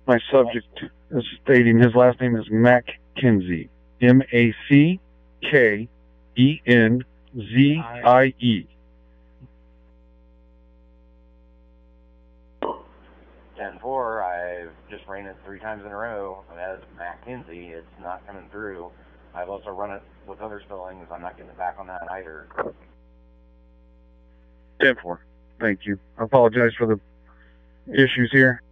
My subject is stating his last name is McKenzie. MACKENZIE. 10-4, I've just ran it 3 times in a row. As Mackenzie, it's not coming through. I've also run it with other spellings. I'm not getting it back on that either. 10-4. Thank you. I apologize for the issues here.